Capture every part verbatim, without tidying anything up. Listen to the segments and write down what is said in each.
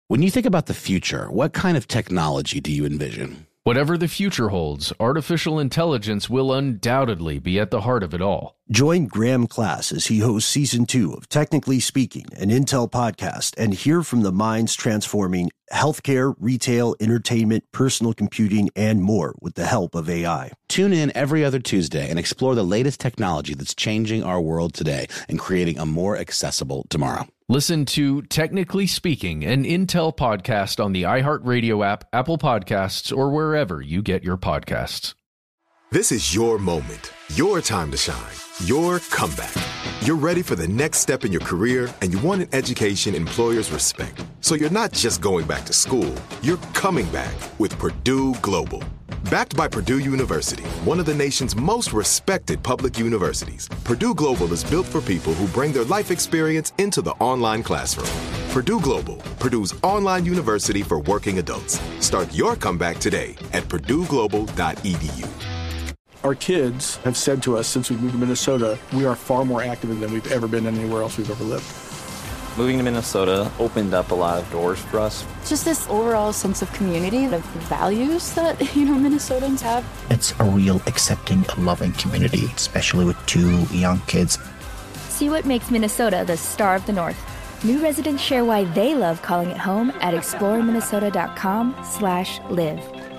When you think about the future, what kind of technology do you envision? Whatever the future holds, artificial intelligence will undoubtedly be at the heart of it all. Join Graham Class as he hosts Season two of Technically Speaking, an Intel podcast, and hear from the minds transforming healthcare, retail, entertainment, personal computing, and more with the help of A I. Tune in every other Tuesday and explore the latest technology that's changing our world today and creating a more accessible tomorrow. Listen to Technically Speaking, an Intel podcast on the iHeartRadio app, Apple Podcasts, or wherever you get your podcasts. This is your moment, your time to shine, your comeback. You're ready for the next step in your career, and you want an education employers respect. So you're not just going back to school, you're coming back with Purdue Global. Backed by Purdue University, one of the nation's most respected public universities, Purdue Global is built for people who bring their life experience into the online classroom. Purdue Global, Purdue's online university for working adults. Start your comeback today at purdue global dot e d u. Our kids have said to us since we moved to Minnesota, we are far more active than we've ever been anywhere else we've ever lived. Moving to Minnesota opened up a lot of doors for us. Just this overall sense of community, the values that, you know, Minnesotans have. It's a real accepting, loving community, especially with two young kids. See what makes Minnesota the star of the North. New residents share why they love calling it home at explore minnesota dot com slash live.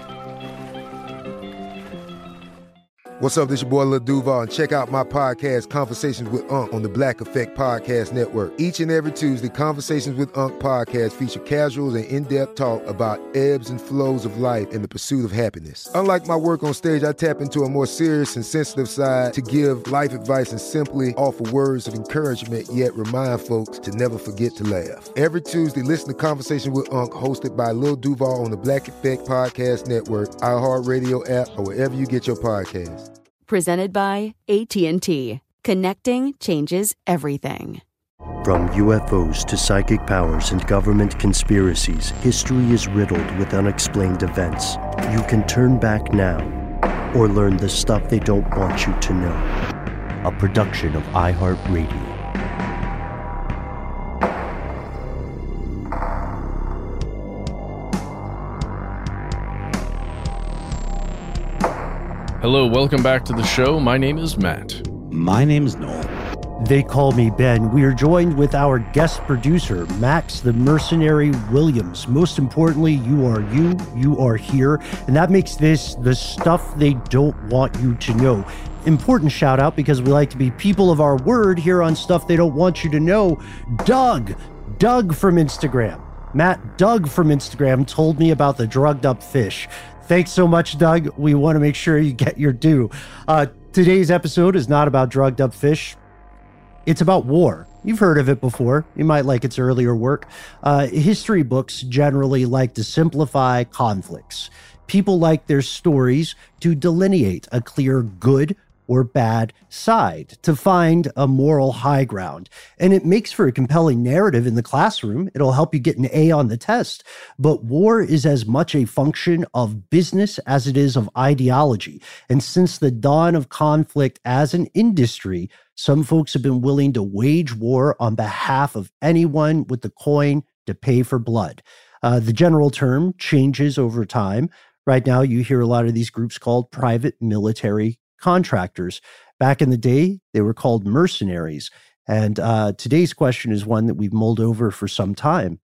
What's up, this your boy Lil Duval, and check out my podcast, Conversations with Unc, on the Black Effect Podcast Network. Each and every Tuesday, Conversations with Unc podcast feature casuals and in-depth talk about ebbs and flows of life and the pursuit of happiness. Unlike my work on stage, I tap into a more serious and sensitive side to give life advice and simply offer words of encouragement, yet remind folks to never forget to laugh. Every Tuesday, listen to Conversations with Unc, hosted by Lil Duval on the Black Effect Podcast Network, iHeartRadio app, or wherever you get your podcasts. Presented by A T and T. Connecting changes everything. From U F Os to psychic powers and government conspiracies, history is riddled with unexplained events. You can turn back now or learn the stuff they don't want you to know. A production of iHeartRadio. Hello, welcome back to the show. My name is Matt. My name is Noel. They call me Ben. We are joined with our guest producer, Max the Mercenary Williams. Most importantly, you are you, you are here, and that makes this the stuff they don't want you to know. Important shout out, because we like to be people of our word here on Stuff They Don't Want You to Know. Doug, Doug from Instagram. Matt, Doug from Instagram told me about the drugged up fish. Thanks so much, Doug. We want to make sure you get your due. Uh, today's episode is not about drugged up fish. It's about war. You've heard of it before. You might like its earlier work. Uh, history books generally like to simplify conflicts. People like their stories to delineate a clear good or bad side, to find a moral high ground. And it makes for a compelling narrative in the classroom. It'll help you get an A on the test. But war is as much a function of business as it is of ideology. And since the dawn of conflict as an industry, some folks have been willing to wage war on behalf of anyone with the coin to pay for blood. Uh, the general term changes over time. Right now, you hear a lot of these groups called private military contractors. Back in the day, they were called mercenaries. And uh, today's question is one that we've mulled over for some time.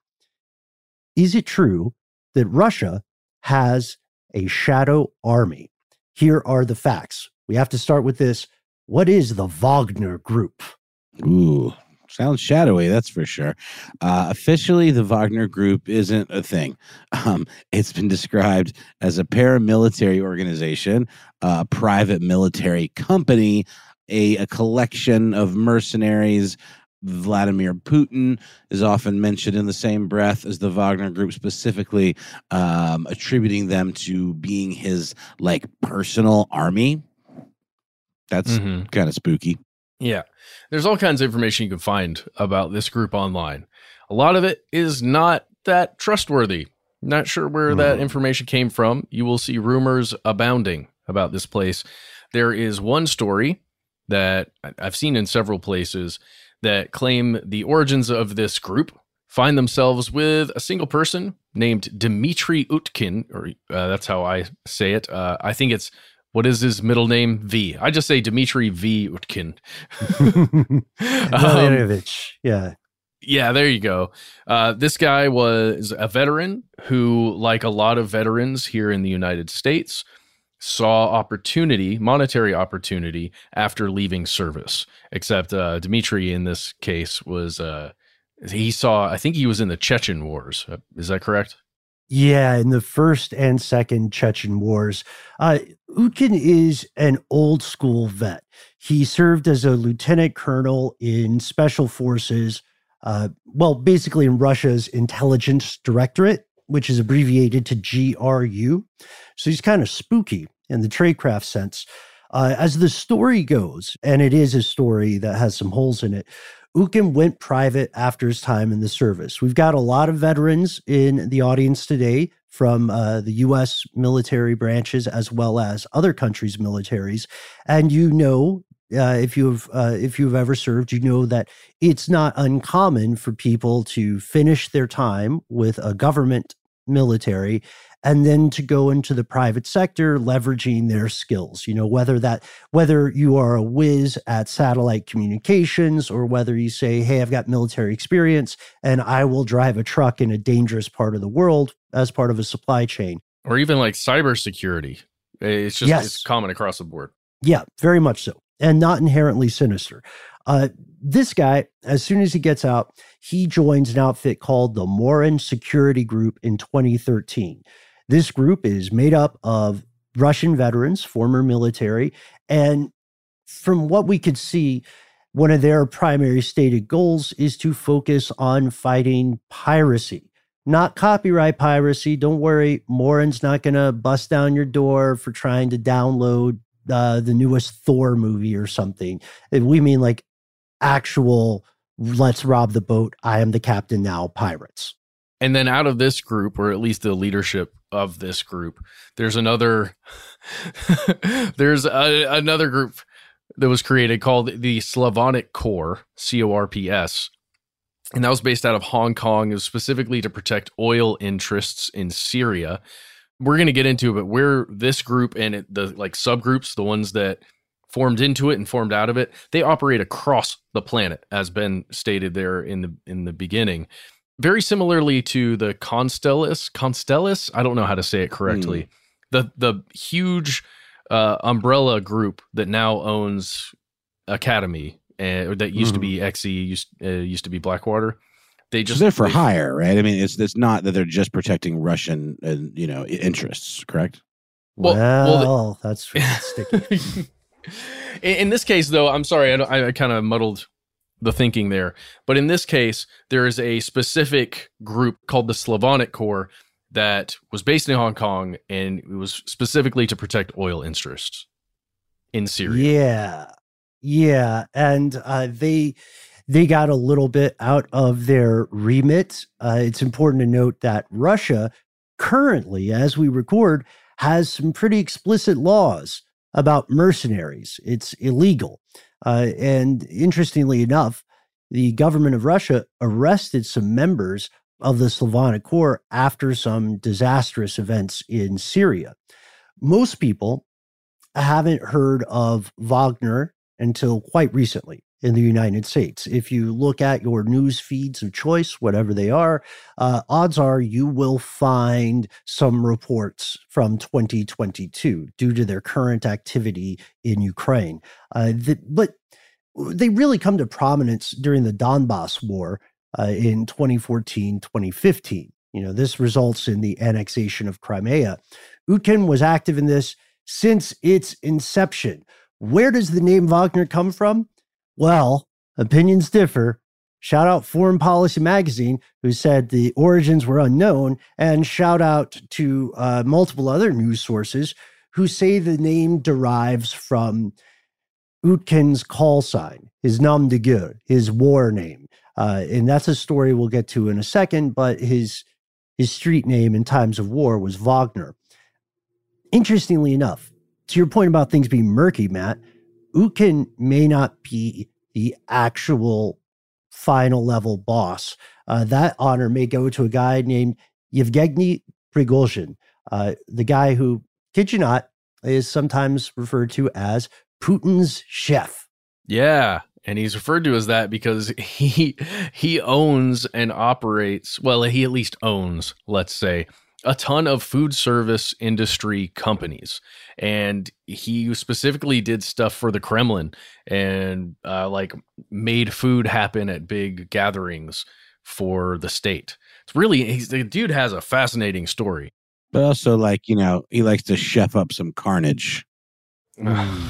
Is it true that Russia has a shadow army? Here are the facts. We have to start with this. What is the Wagner Group? Ooh, sounds shadowy, that's for sure. Uh, officially, the Wagner Group isn't a thing. Um, it's been described as a paramilitary organization, a private military company, a, a collection of mercenaries. Vladimir Putin is often mentioned in the same breath as the Wagner Group, specifically um, attributing them to being his like personal army. That's mm-hmm. kind of spooky. Yeah. There's all kinds of information you can find about this group online. A lot of it is not that trustworthy. Not sure where mm. that information came from. You will see rumors abounding about this place. There is one story that I've seen in several places that claim the origins of this group find themselves with a single person named Dmitry Utkin, or uh, that's how I say it. Uh, I think it's, what is his middle name? V. I just say Dmitry V. Utkin. Vladimirovich, um, yeah. Yeah, there you go. Uh, this guy was a veteran who, like a lot of veterans here in the United States, saw opportunity, monetary opportunity, after leaving service. Except uh, Dmitry, in this case, was uh, he saw. I think he was in the Chechen Wars. Is that correct? Yeah, in the first and second Chechen Wars. Uh, Utkin is an old school vet. He served as a lieutenant colonel in special forces. Uh, well, basically in Russia's intelligence directorate, which is abbreviated to G R U. So he's kind of spooky in the tradecraft sense. Uh, as the story goes, and it is a story that has some holes in it, Utkin went private after his time in the service. We've got a lot of veterans in the audience today from uh, the U S military branches as well as other countries' militaries. And you know, Uh, if you've uh, if you've ever served, you know that it's not uncommon for people to finish their time with a government military and then to go into the private sector, leveraging their skills. You know, whether that whether you are a whiz at satellite communications or whether you say, "Hey, I've got military experience and I will drive a truck in a dangerous part of the world as part of a supply chain," or even like cybersecurity. It's just yes. It's common across the board. Yeah, very much so. And not inherently sinister. Uh, this guy, as soon as he gets out, he joins an outfit called the Morin Security Group in twenty thirteen. This group is made up of Russian veterans, former military, and from what we could see, one of their primary stated goals is to focus on fighting piracy. Not copyright piracy. Don't worry, Morin's not going to bust down your door for trying to download Uh, the newest Thor movie or something. We mean like actual, let's rob the boat, I am the captain now, pirates. And then out of this group, or at least the leadership of this group, there's another, there's a, another group that was created called the Slavonic Corps, C O R P S. And that was based out of Hong Kong. It was specifically to protect oil interests in Syria. We're going to get into it, but where this group and it, the like subgroups, the ones that formed into it and formed out of it, they operate across the planet, as Ben stated there in the in the beginning. Very similarly to the Constellus, Constellus, I don't know how to say it correctly. Mm. The the huge uh, umbrella group that now owns Academy, uh, that used mm. to be X E, used uh, used to be Blackwater. They just so they're for they, hire, right? I mean, it's it's not that they're just protecting Russian, uh, you know, interests, correct? Well, well, well the, that's sticky. in, in this case, though, I'm sorry, I, I kind of muddled the thinking there. But in this case, there is a specific group called the Slavonic Corps that was based in Hong Kong, and it was specifically to protect oil interests in Syria. Yeah, yeah, and uh, they. They got a little bit out of their remit. Uh, it's important to note that Russia currently, as we record, has some pretty explicit laws about mercenaries. It's illegal. Uh, and interestingly enough, the government of Russia arrested some members of the Slavonic Corps after some disastrous events in Syria. Most people haven't heard of Wagner until quite recently in the United States. If you look at your news feeds of choice, whatever they are, uh, odds are you will find some reports from twenty twenty-two due to their current activity in Ukraine. Uh, the, but they really come to prominence during the Donbass War uh, in twenty fourteen, twenty fifteen. You know, this results in the annexation of Crimea. Utkin was active in this since its inception. Where does the name Wagner come from? Well, opinions differ. Shout out Foreign Policy Magazine, who said the origins were unknown, and shout out to uh, multiple other news sources who say the name derives from Utkin's call sign, his nom de guerre, his war name. Uh, and that's a story we'll get to in a second, but his, his street name in times of war was Wagner. Interestingly enough, to your point about things being murky, Matt, Utkin may not be the actual final level boss. Uh, that honor may go to a guy named Yevgeny Prigozhin, uh, the guy who, kid you not, is sometimes referred to as Putin's chef. Yeah, and he's referred to as that because he he owns and operates, well, he at least owns, let's say, a ton of food service industry companies. And he specifically did stuff for the Kremlin and uh, like made food happen at big gatherings for the state. It's really, he's, the dude has a fascinating story. But also, like, you know, he likes to chef up some carnage. Mm.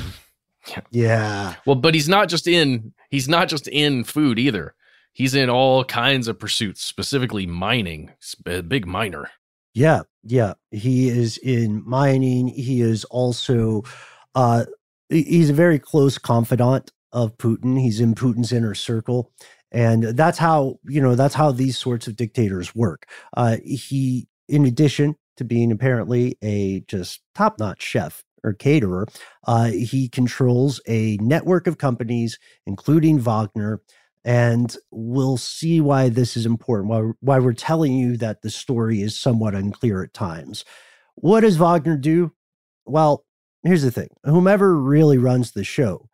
Yeah. Well, but he's not just in, he's not just in food either. He's in all kinds of pursuits, specifically mining. He's a big miner. Yeah, yeah. He is in mining. He is also, uh, he's a very close confidant of Putin. He's in Putin's inner circle. And that's how, you know, that's how these sorts of dictators work. Uh, he, in addition to being apparently a just top-notch chef or caterer, uh, he controls a network of companies, including Wagner. And we'll see why this is important, why, why we're telling you that the story is somewhat unclear at times. What does Wagner do? Well, here's the thing. Whomever really runs the show,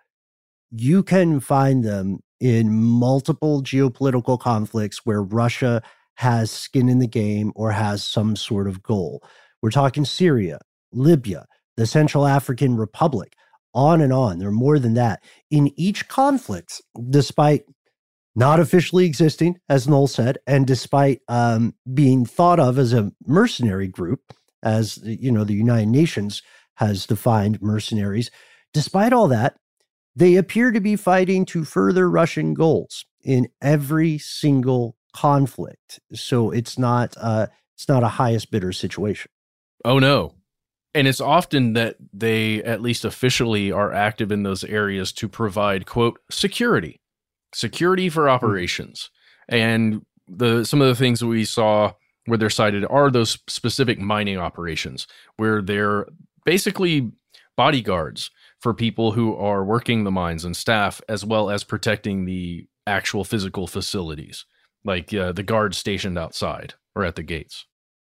you can find them in multiple geopolitical conflicts where Russia has skin in the game or has some sort of goal. We're talking Syria, Libya, the Central African Republic, on and on. There are more than that. In each conflict, despite not officially existing, as Noel said, and despite um, being thought of as a mercenary group, as you know, the United Nations has defined mercenaries, despite all that, they appear to be fighting to further Russian goals in every single conflict. So it's not uh, it's not a highest bidder situation. Oh no. And it's often that they, at least officially, are active in those areas to provide, quote, security. Security for operations. And the some of the things that we saw where they're cited are those specific mining operations where they're basically bodyguards for people who are working the mines and staff, as well as protecting the actual physical facilities, like uh, the guards stationed outside or at the gates.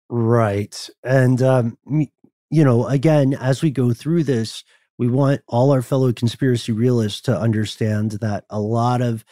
Right. And, um, you know, again, as we go through this, we want all our fellow conspiracy realists to understand that a lot of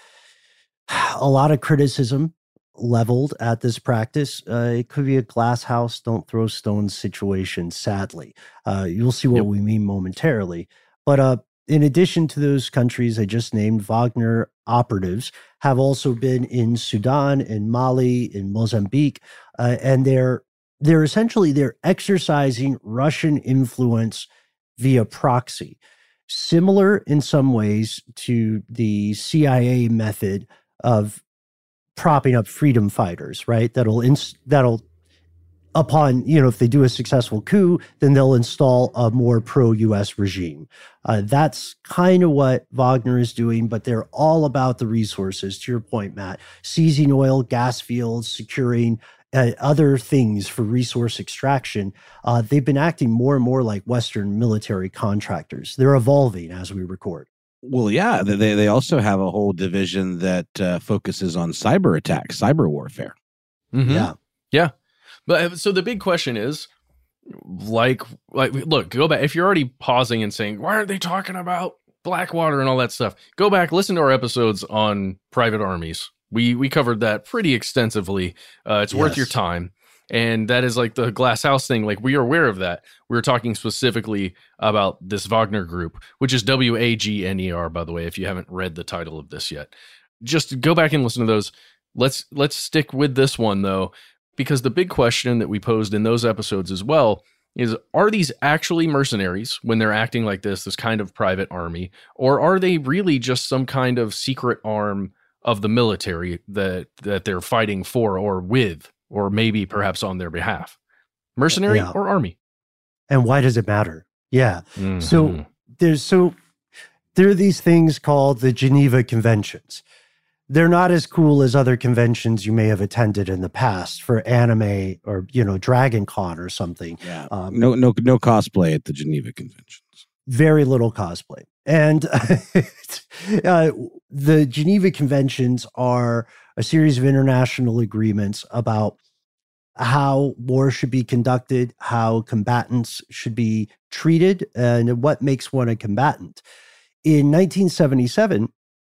a lot of criticism leveled at this practice, uh, it could be a glass house, don't throw stones situation, sadly. Uh, you'll see what yep. we mean momentarily. But uh, in addition to those countries I just named, Wagner operatives have also been in Sudan, in Mali, in Mozambique, uh, and they're they're essentially they're exercising Russian influence via proxy, similar in some ways to the C I A method of propping up freedom fighters, right? That'll ins- that'll upon, you know, if they do a successful coup, then they'll install a more pro-U S regime. Uh, that's kind of what Wagner is doing, but they're all about the resources, to your point, Matt, seizing oil, gas fields, securing Uh, other things for resource extraction. Uh, they've been acting more and more like Western military contractors. They're evolving as we record. Well, yeah, they they also have a whole division that uh, focuses on cyber attacks, cyber warfare. Mm-hmm. Yeah, yeah. But so the big question is, like, like, look, go back. If you're already pausing and saying, "Why are they talking about Blackwater and all that stuff?" Go back, listen to our episodes on private armies. We we covered that pretty extensively. Uh, it's yes. worth your time. And that is like the glass house thing. Like, we are aware of that. We were talking specifically about this Wagner group, which is W A G N E R, by the way, if you haven't read the title of this yet. Just go back and listen to those. Let's let's stick with this one, though, because the big question that we posed in those episodes as well is, are these actually mercenaries when they're acting like this, this kind of private army, or are they really just some kind of secret arm of the military that that they're fighting for or with, or maybe perhaps on their behalf? Mercenary yeah. or army? And why does it matter? Yeah. Mm-hmm. So there's so there are these things called the Geneva Conventions. They're not as cool as other conventions you may have attended in the past for anime or, you know, Dragon Con or something. Yeah. Um, no, no, no cosplay at the Geneva Conventions. Very little cosplay. And uh, the Geneva Conventions are a series of international agreements about how war should be conducted, how combatants should be treated, and what makes one a combatant. In nineteen seventy-seven,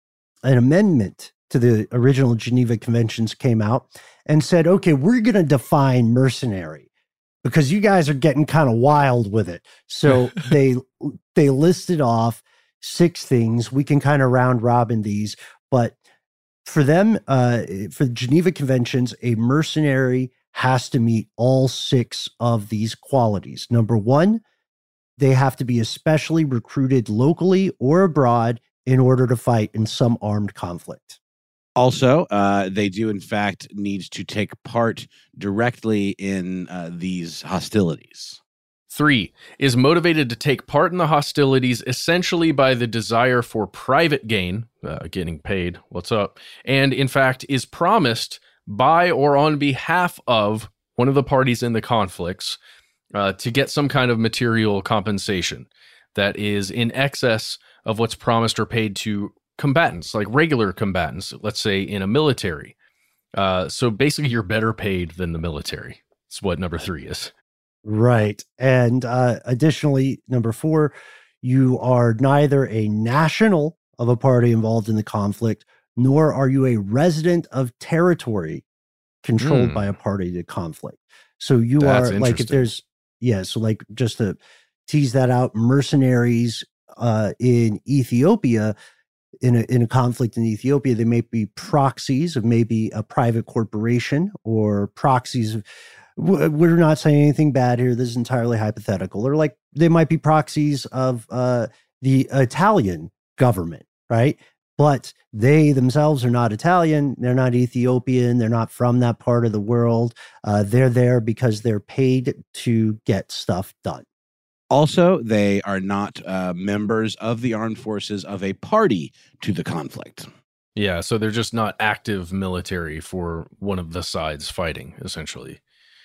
an amendment to the original Geneva Conventions came out and said, okay, we're going to define mercenary because you guys are getting kind of wild with it. So they they listed off six things. We can kind of round robin these, but for them, uh, for the Geneva Conventions, a mercenary has to meet all six of these qualities. Number one, they have to be especially recruited locally or abroad in order to fight in some armed conflict. Also, uh, they do, in fact, need to take part directly in uh, these hostilities. Three, is motivated to take part in the hostilities essentially by the desire for private gain, uh, getting paid, what's up, and in fact is promised by or on behalf of one of the parties in the conflicts uh, to get some kind of material compensation that is in excess of what's promised or paid to combatants, like regular combatants, let's say in a military. Uh, so basically you're better paid than the military. That's what number three is. Right. And uh, additionally, number four, you are neither a national of a party involved in the conflict, nor are you a resident of territory controlled mm. by a party to conflict. So you That's are like, if there's, yeah, so like just to tease that out, mercenaries uh, in Ethiopia, in a, in a conflict in Ethiopia, they may be proxies of maybe a private corporation or proxies of, we're not saying anything bad here. This is entirely hypothetical. Or like they might be proxies of uh, the Italian government, right? But they themselves are not Italian. They're not Ethiopian. They're not from that part of the world. Uh, they're there because they're paid to get stuff done. Also, they are not uh, members of the armed forces of a party to the conflict. Yeah, so they're just not active military for one of the sides fighting, essentially.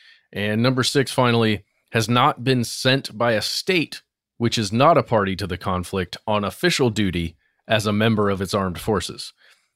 And number six, finally, has not been sent by a state which is not a party to the conflict on official duty as a member of its armed forces.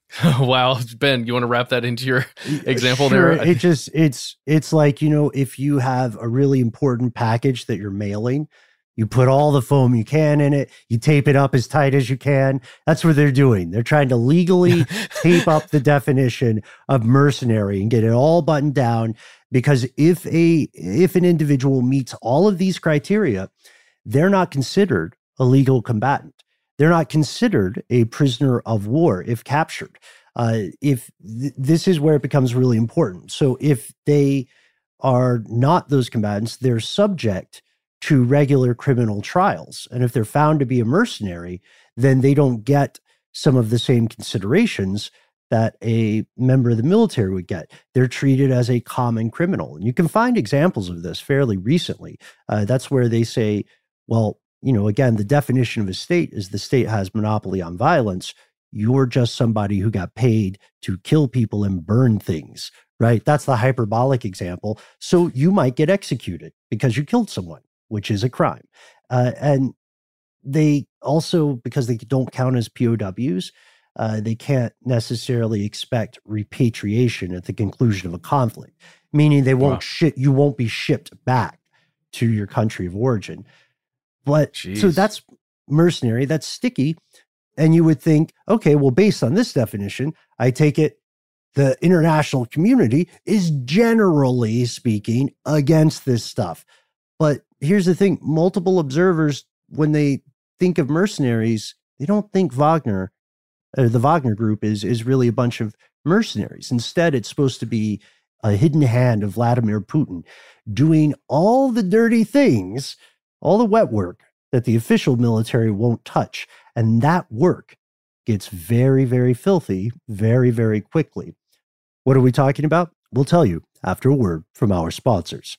Wow, Ben, you want to wrap that into your example sure. there? It just it's it's like, you know, if you have a really important package that you're mailing, you put all the foam you can in it, you tape it up as tight as you can. That's what they're doing. They're trying to legally tape up the definition of mercenary and get it all buttoned down, because if a if an individual meets all of these criteria, they're not considered a legal combatant. They're not considered a prisoner of war if captured. Uh, if th- this is where it becomes really important. So if they are not those combatants, they're subject to regular criminal trials. And if they're found to be a mercenary, then they don't get some of the same considerations that a member of the military would get. They're treated as a common criminal. And you can find examples of this fairly recently. Uh, that's where they say, well, you know, again, the definition of a state is the state has monopoly on violence. You're just somebody who got paid to kill people and burn things, right? That's the hyperbolic example. So you might get executed because you killed someone, which is a crime. Uh, and they also, because they don't count as P O Ws, uh, they can't necessarily expect repatriation at the conclusion of a conflict, meaning they won't wow. ship, you won't be shipped back to your country of origin. But Jeez. So that's mercenary, that's sticky. And you would think, okay, well, based on this definition, I take it the international community is generally speaking against this stuff. But here's the thing, multiple observers, when they think of mercenaries, they don't think Wagner, uh, the Wagner group is, is really a bunch of mercenaries. Instead, it's supposed to be a hidden hand of Vladimir Putin doing all the dirty things, all the wet work that the official military won't touch. And that work gets very, very filthy very, very quickly. What are we talking about? We'll tell you after a word from our sponsors.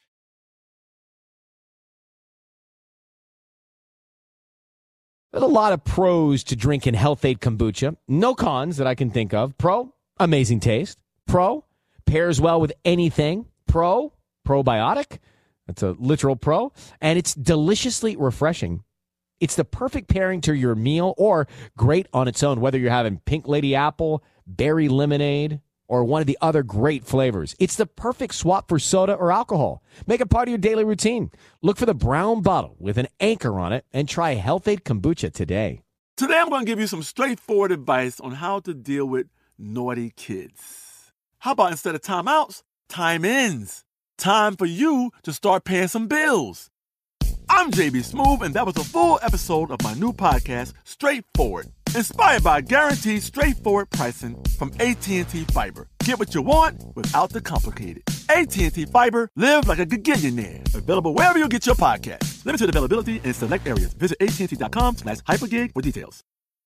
There's a lot of pros to drinking Health-Ade kombucha. No cons that I can think of. Pro, amazing taste. Pro, pairs well with anything. Pro, probiotic. That's a literal pro. And it's deliciously refreshing. It's the perfect pairing to your meal or great on its own, whether you're having Pink Lady Apple, Berry Lemonade, or one of the other great flavors. It's the perfect swap for soda or alcohol. Make it part of your daily routine. Look for the brown bottle with an anchor on it and try Health-Ade Kombucha today. Today I'm going to give you some straightforward advice on how to deal with naughty kids. How about instead of timeouts, time-ins? Time for you to start paying some bills. I'm J B Smoove, and that was a full episode of my new podcast, Straightforward, inspired by guaranteed straightforward pricing from A T and T Fiber. Get what you want without the complicated. A T and T Fiber, live like a gigillionaire. Available wherever you get your podcasts. Limited availability in select areas. Visit A T and T dot com slash hypergig for details.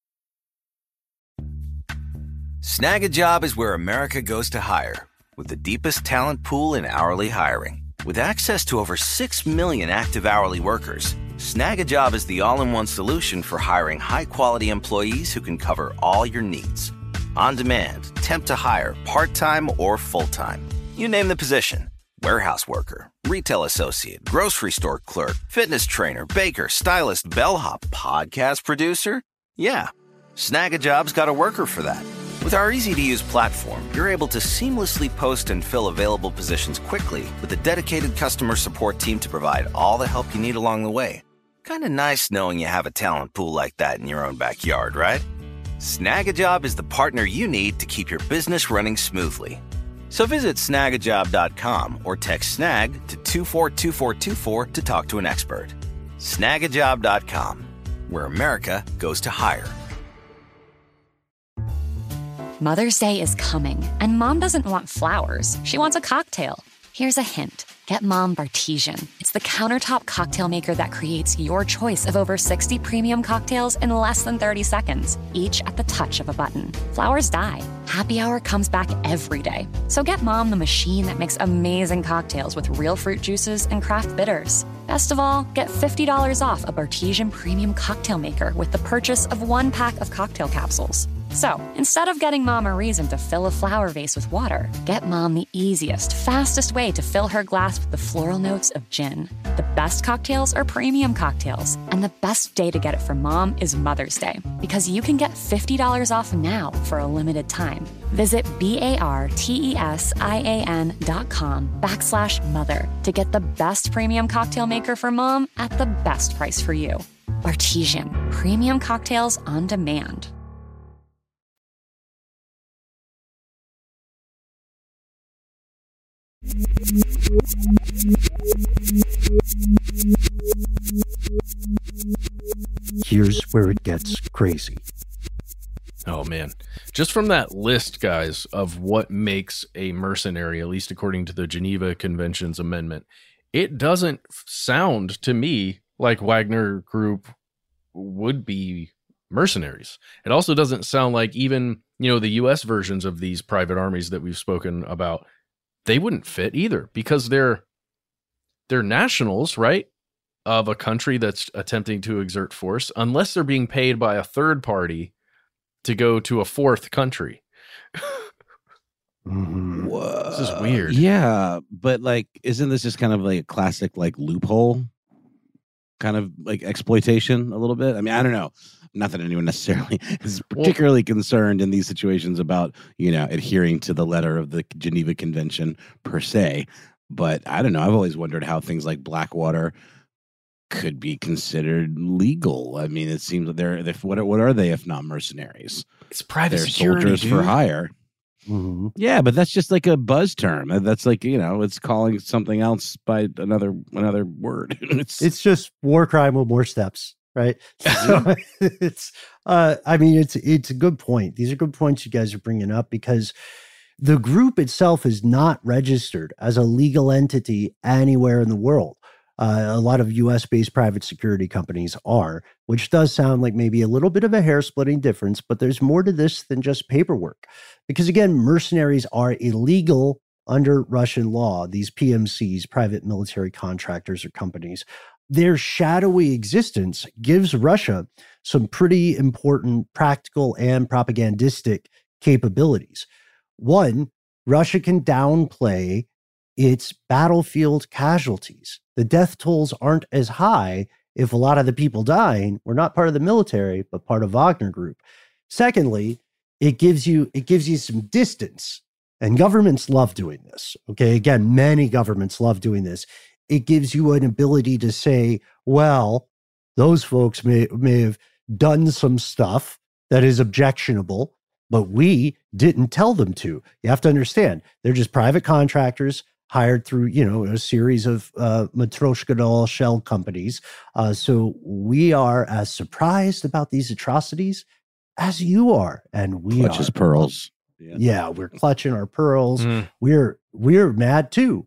Snag a Job is where America goes to hire, with the deepest talent pool in hourly hiring. With access to over six million active hourly workers, Snag a Job is the all-in-one solution for hiring high-quality employees who can cover all your needs. On demand, temp to hire, part-time or full-time. You name the position. Warehouse worker, retail associate, grocery store clerk, fitness trainer, baker, stylist, bellhop, podcast producer. Yeah, Snag a Job's got a worker for that. With our easy-to-use platform, you're able to seamlessly post and fill available positions quickly with a dedicated customer support team to provide all the help you need along the way. Kind of nice knowing you have a talent pool like that in your own backyard, right? Snag a Job is the partner you need to keep your business running smoothly. So visit snag a job dot com or text SNAG to two four two four two four to talk to an expert. snag a job dot com, where America goes to hire. Mother's Day is coming, and Mom doesn't want flowers. She wants a cocktail. Here's a hint. Get Mom Bartesian. It's the countertop cocktail maker that creates your choice of over sixty premium cocktails in less than thirty seconds, each at the touch of a button. Flowers die. Happy Hour comes back every day. So get Mom the machine that makes amazing cocktails with real fruit juices and craft bitters. Best of all, get fifty dollars off a Bartesian premium cocktail maker with the purchase of one pack of cocktail capsules. So, instead of getting Mom a reason to fill a flower vase with water, get Mom the easiest, fastest way to fill her glass with the floral notes of gin. The best cocktails are premium cocktails, and the best day to get it for Mom is Mother's Day, because you can get fifty dollars off now for a limited time. Visit B-A-R-T-E-S-I-A-N dot com backslash mother to get the best premium cocktail maker for Mom at the best price for you. Bartesian, premium cocktails on demand. Here's where it gets crazy. Oh, man. Just from that list, guys, of what makes a mercenary, at least according to the Geneva Convention's amendment, it doesn't sound to me like Wagner Group would be mercenaries. It also doesn't sound like even, you know, the U S versions of these private armies that we've spoken about, they wouldn't fit either, because they're they're nationals, right, of a country that's attempting to exert force, unless they're being paid by a third party to go to a fourth country. Mm-hmm. This is weird. Yeah, but like, isn't this just kind of like a classic like loophole kind of like exploitation a little bit? I mean, I don't know. Not that anyone necessarily is particularly well, concerned in these situations about, you know, adhering to the letter of the Geneva Convention per se. But I don't know. I've always wondered how things like Blackwater could be considered legal. I mean, it seems that they're, they're what, what are they if not mercenaries? It's private they're security, soldiers dude. for hire. Mm-hmm. Yeah, but that's just like a buzz term. That's like, you know, it's calling something else by another another word. it's it's just war crime with more steps. Right. So it's, uh, I mean, it's, it's a good point. These are good points you guys are bringing up, because the group itself is not registered as a legal entity anywhere in the world. Uh, a lot of U S based private security companies are, which does sound like maybe a little bit of a hair splitting difference, but there's more to this than just paperwork. Because again, mercenaries are illegal under Russian law. These P M Cs, private military contractors or companies, their shadowy existence gives Russia some pretty important practical and propagandistic capabilities. One, Russia can downplay its battlefield casualties. The death tolls aren't as high if a lot of the people dying were not part of the military, but part of Wagner Group. Secondly, it gives you it gives you some distance, and governments love doing this. Okay, again, many governments love doing this. It gives you an ability to say, well, those folks may may have done some stuff that is objectionable, but we didn't tell them to. You have to understand, they're just private contractors hired through, you know, a series of uh, Matryoshka doll shell companies. Uh, so we are as surprised about these atrocities as you are, and we Clutch his are pearls. Yeah. yeah, we're clutching our pearls. Mm. We're we're mad too.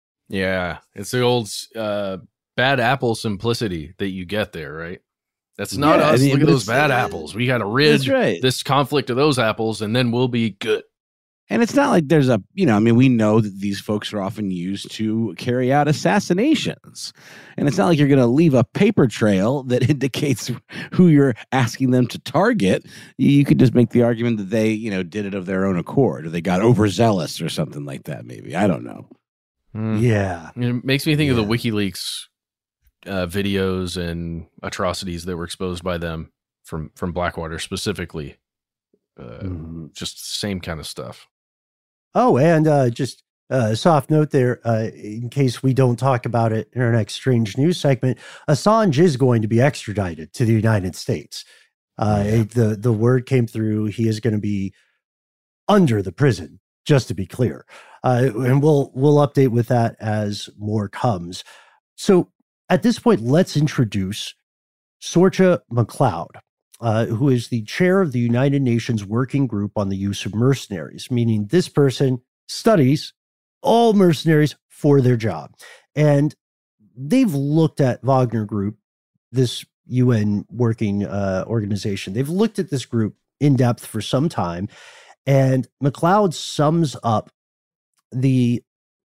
Yeah, it's the old uh, bad apple simplicity that you get there, right? That's not Yeah, us. I mean, Look at but those it's- bad apples. We got to rid That's right. this conflict of those apples, and then we'll be good. And it's not like there's a, you know, I mean, we know that these folks are often used to carry out assassinations. And it's not like you're going to leave a paper trail that indicates who you're asking them to target. You could just make the argument that they, you know, did it of their own accord, or they got overzealous or something like that, maybe. I don't know. Mm. Yeah. It makes me think of the WikiLeaks uh, videos and atrocities that were exposed by them from, from Blackwater specifically. Uh, Mhm. Just same kind of stuff. Oh, and uh, just uh, a soft note there, uh, in case we don't talk about it in our next strange news segment, Assange is going to be extradited to the United States. Uh, it- the the word came through. He is going to be under the prison, just to be clear. Uh, and we'll we'll update with that as more comes. So at this point, let's introduce Sorcha McLeod, uh, who is the chair of the United Nations Working Group on the Use of Mercenaries, meaning this person studies all mercenaries for their job. And they've looked at Wagner Group, this U N working uh, organization. They've looked at this group in depth for some time. And McLeod sums up the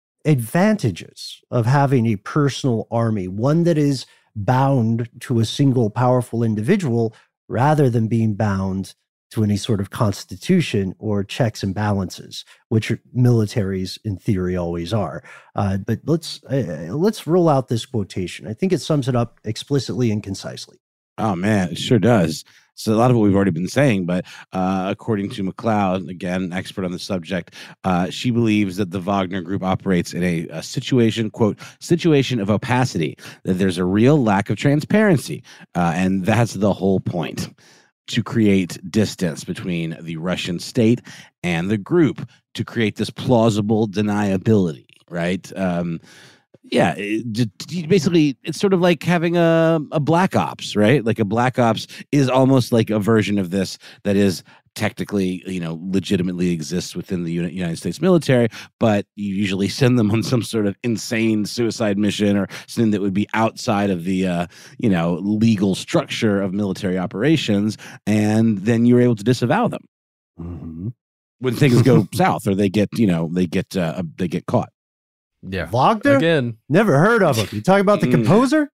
advantages of having a personal army, one that is bound to a single powerful individual rather than being bound to any sort of constitution or checks and balances, which militaries in theory always are. Uh, but let's uh, let's roll out this quotation. I think it sums it up explicitly and concisely. Oh, man, it sure does. So a lot of what we've already been saying, but uh, according to McLeod, again, expert on the subject, uh, she believes that the Wagner Group operates in a, a situation, quote, situation of opacity, that there's a real lack of transparency. Uh, and that's the whole point, to create distance between the Russian state and the group, to create this plausible deniability, right? Um, Yeah, it, just- basically, it's sort of like having a, a black ops, right? Like a black ops is almost like a version of this that is technically, you know, legitimately exists within the Uni- United States military, but you usually send them on some sort of insane suicide mission or something that would be outside of the, uh, you know, legal structure of military operations, and then you're able to disavow them Mm-hmm. when things go south or they get, you know, they get uh, they get caught. Yeah. Wagner? Again. Never heard of him. You talking about the Mm. composer?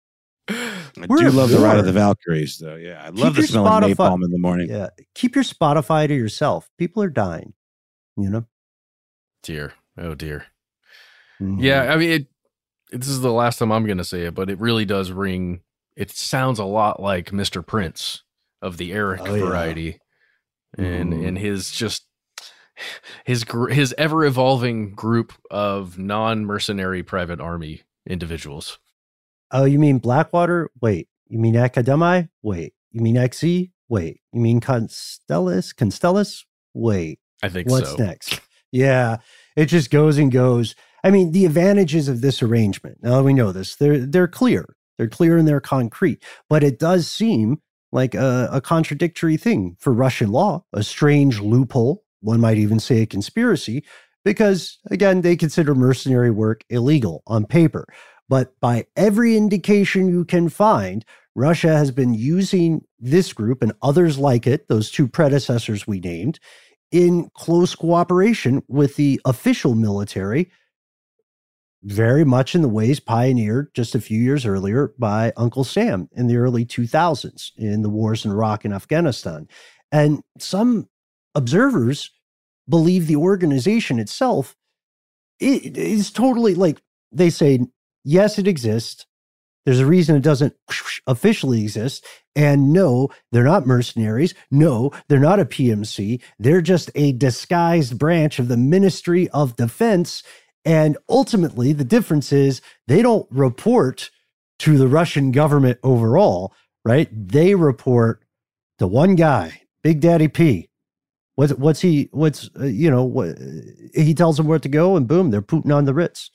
I We're do at love the Ride of war. the Valkyries, though. Yeah, I Keep love the your smell of Spotify- napalm in the morning. Yeah. Keep your Spotify to yourself. People are dying, you know? Dear. Oh, dear. Mhm. Yeah, I mean, it, this is the last time I'm going to say it, but it really does ring. It sounds a lot like Mister Prince of the Eric Oh, yeah. variety, and Mhm. and his just his gr- his ever evolving group of non mercenary private army individuals. Oh, you mean Blackwater? Wait. You mean Academi? Wait. You mean X E? Wait. You mean Constellus? Constellus? Wait. I think What's so. next? Yeah. It just goes and goes. I mean, the advantages of this arrangement, now that we know this, they're they're clear. They're clear and they're concrete. But it does seem like a, a contradictory thing for Russian law, a strange loophole. One might even say a conspiracy, because, again, they consider mercenary work illegal on paper. But by every indication you can find, Russia has been using this group and others like it, those two predecessors we named, in close cooperation with the official military, very much in the ways pioneered just a few years earlier by Uncle Sam in the early two thousands in the wars in Iraq and Afghanistan. And some observers believe the organization itself it is totally like, they say, yes, it exists. There's a reason it doesn't officially exist. And no, they're not mercenaries. No, they're not a P M C. They're just a disguised branch of the Ministry of Defense. And ultimately, the difference is they don't report to the Russian government overall, right? They report to one guy, Big Daddy P. What's, what's he, what's, uh, you know, what, he tells them where to go and boom, they're Putin on the Ritz.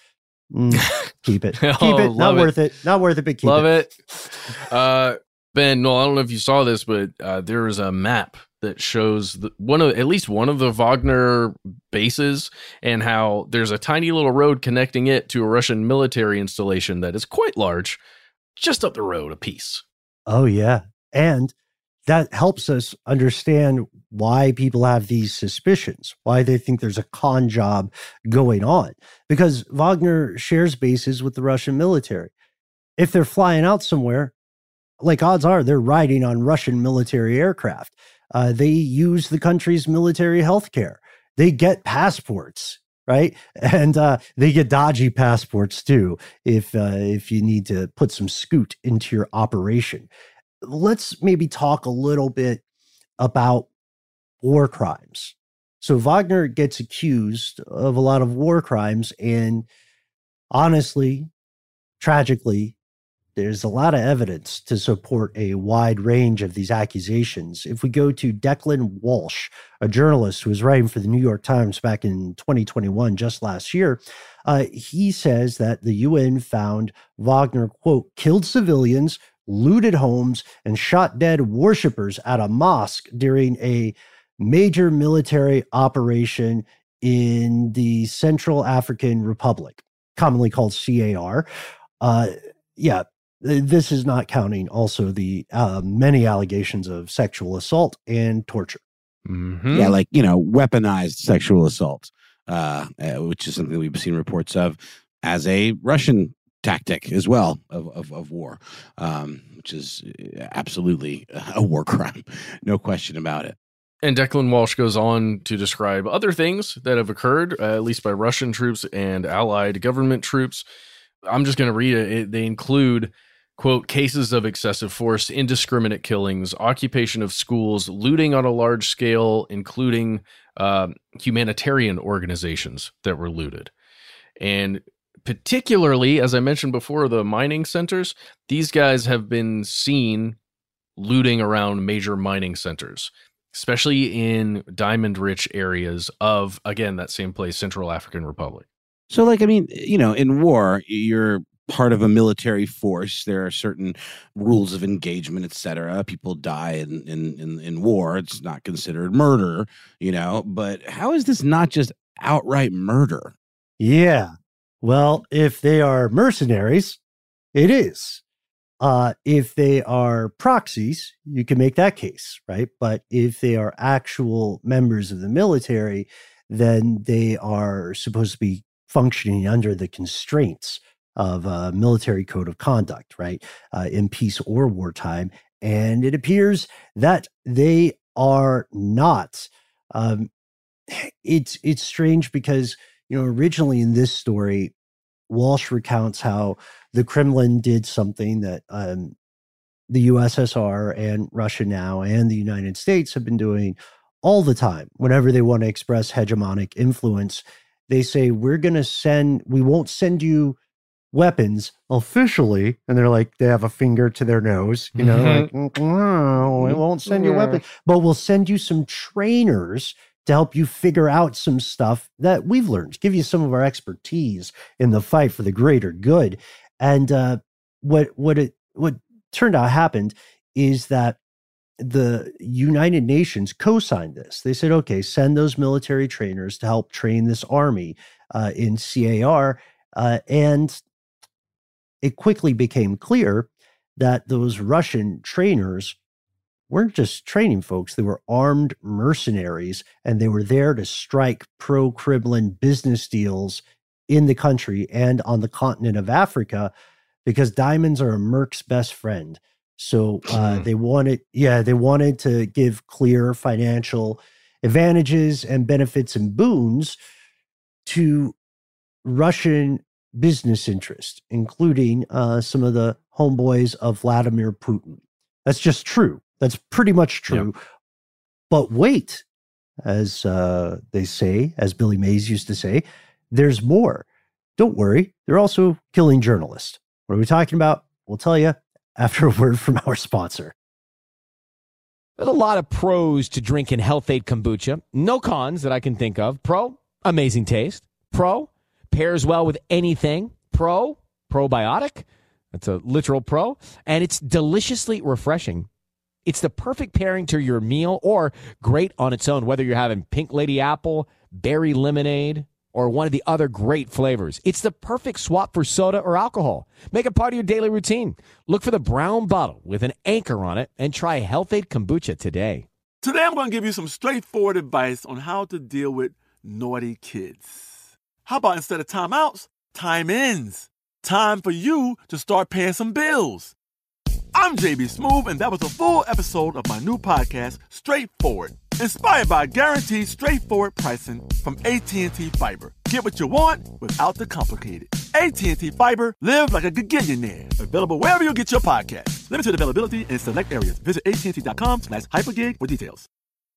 Mm, keep it. Keep oh, it. Not it. worth it. Not worth it, but keep love it. it. Uh, Ben, no, I don't know if you saw this, but uh, there is a map that shows the, one of at least one of the Wagner bases and how there's a tiny little road connecting it to a Russian military installation that is quite large, just up the road a piece. Oh, yeah. And that helps us understand why people have these suspicions, why they think there's a con job going on, because Wagner shares bases with the Russian military. If they're flying out somewhere, like odds are they're riding on Russian military aircraft. Uh, they use the country's military healthcare. They get passports, right? And uh, they get dodgy passports too, if uh, if you need to put some scoot into your operation. Let's maybe talk a little bit about war crimes. So Wagner gets accused of a lot of war crimes, and honestly, tragically, there's a lot of evidence to support a wide range of these accusations. If we go to Declan Walsh, a journalist who was writing for the New York Times back in twenty twenty-one, just last year, uh, he says that the U N found Wagner, quote, killed civilians, looted homes, and shot dead worshippers at a mosque during a major military operation in the Central African Republic, commonly called C A R. Uh, yeah, this is not counting also the uh, many allegations of sexual assault and torture. Mm-hmm. Yeah, like, you know, weaponized sexual assault, uh, uh, which is something we've seen reports of as a Russian tactic as well of, of, of war, um, which is absolutely a war crime. No question about it. And Declan Walsh goes on to describe other things that have occurred, uh, at least by Russian troops and allied government troops. I'm just going to read it. it. They include, quote, cases of excessive force, indiscriminate killings, occupation of schools, looting on a large scale, including uh, humanitarian organizations that were looted. And particularly, as I mentioned before, the mining centers, these guys have been seen looting around major mining centers, especially in diamond-rich areas of, again, that same place, Central African Republic. So, like, I mean, you know, in war, you're part of a military force. There are certain rules of engagement, et cetera. People die in, in, in, in war. It's not considered murder, you know, but how is this not just outright murder? Yeah. Well, if they are mercenaries, it is. Uh, if they are proxies, you can make that case, right? But if they are actual members of the military, then they are supposed to be functioning under the constraints of a military code of conduct, right? Uh, in peace or wartime. And it appears that they are not. Um, it's, it's strange because, you know, originally in this story, Walsh recounts how the Kremlin did something that um, the U S S R and Russia now and the United States have been doing all the time. Whenever they want to express hegemonic influence, they say, we're going to send, we won't send you weapons officially. And they're like, they have a finger to their nose, you know, mm-hmm. like, no, we won't send you weapons, but we'll send you some trainers to help you figure out some stuff that we've learned, give you some of our expertise in the fight for the greater good. And uh, what what it what turned out happened is that the United Nations co-signed this. They said, okay, send those military trainers to help train this army uh, in C A R. Uh, and it quickly became clear that those Russian trainers weren't just training folks. They were armed mercenaries, and they were there to strike pro-Kremlin business deals in the country and on the continent of Africa, because diamonds are a merc's best friend. So uh, they wanted, yeah, they wanted to give clear financial advantages and benefits and boons to Russian business interest, including uh, some of the homeboys of Vladimir Putin. That's just true. That's pretty much true. Yep. But wait, as uh, they say, as Billy Mays used to say, there's more. Don't worry, they're also killing journalists. What are we talking about? We'll tell you after a word from our sponsor. There's a lot of pros to drinking Health Aid kombucha. No cons that I can think of. Pro, amazing taste. Pro, pairs well with anything. Pro, probiotic. That's a literal pro. And it's deliciously refreshing. It's the perfect pairing to your meal or great on its own, whether you're having pink lady apple, berry lemonade, or one of the other great flavors. It's the perfect swap for soda or alcohol. Make it part of your daily routine. Look for the brown bottle with an anchor on it and try Health Aid kombucha today. Today I'm going to give you some straightforward advice on how to deal with naughty kids. How about instead of timeouts, time-ins? Time for you to start paying some bills. I'm J B Smoove, and that was a full episode of my new podcast, Straightforward, inspired by guaranteed straightforward pricing from A T and T Fiber. Get what you want without the complicated. A T and T Fiber, live like a gigillionaire. Available wherever you get your podcast. Limited availability in select areas. Visit AT&T.com slash hypergig for details.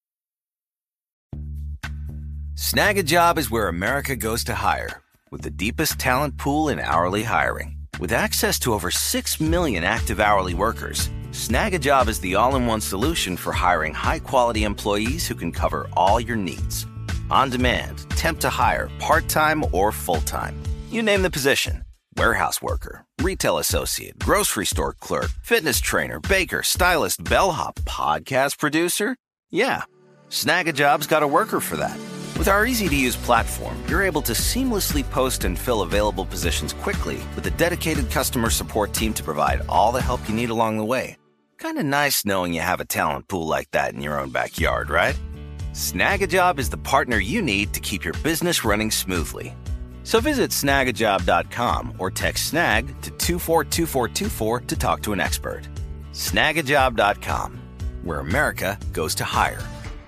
Snag a Job is where America goes to hire, with the deepest talent pool in hourly hiring. With access to over six million active hourly workers, Snag a Job is the all-in-one solution for hiring high-quality employees who can cover all your needs. On demand, temp to hire, part-time or full-time. You name the position. Warehouse worker, retail associate, grocery store clerk, fitness trainer, baker, stylist, bellhop, podcast producer. Yeah, Snag a Job's got a worker for that. With our easy-to-use platform, you're able to seamlessly post and fill available positions quickly with a dedicated customer support team to provide all the help you need along the way. Kind of nice knowing you have a talent pool like that in your own backyard, right? Snag a Job is the partner you need to keep your business running smoothly. So visit snag a job dot com or text snag to two four two four two four to talk to an expert. snag a job dot com, where America goes to hire.